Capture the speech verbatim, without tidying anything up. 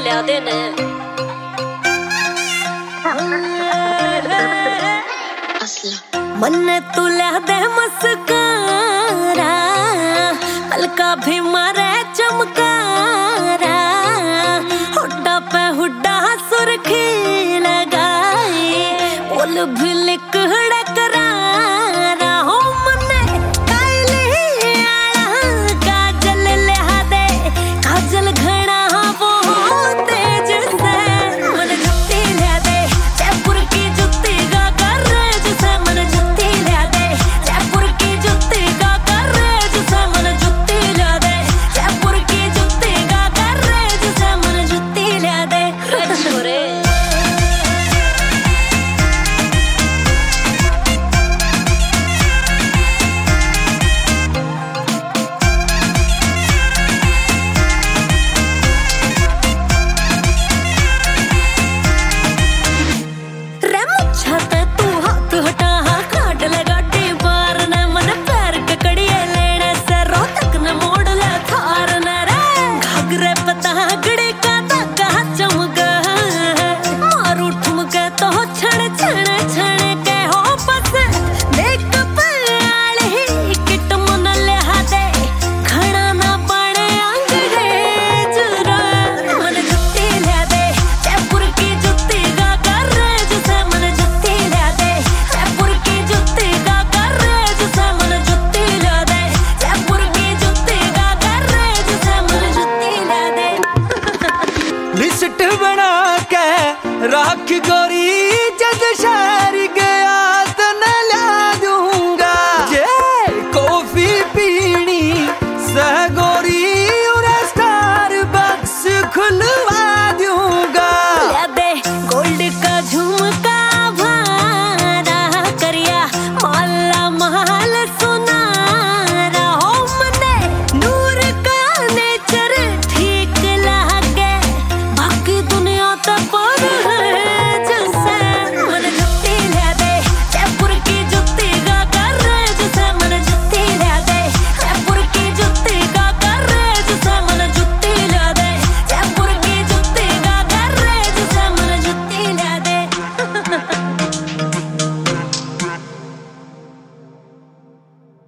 लिया देने मन तू लिया दे मस्कारा पलका भी मारे चमकारा हुड्डा पे हुड्डा सुर्खी लगाई बोल भी लिख करारा हो मने काली आला काजल लिया दे काजल घना वो तेज से मन जुत्ती लिया दे जयपुर की जुत्ती का कर जिसे मन जुत्ती लिया दे जयपुर की जुत्ती का कर जिसे मन जुत्ती लिया दे जयपुर की जुत्ती का कर जिसे मन जुत्ती लिया दे छोरे लिस्ट बना के राख गोरी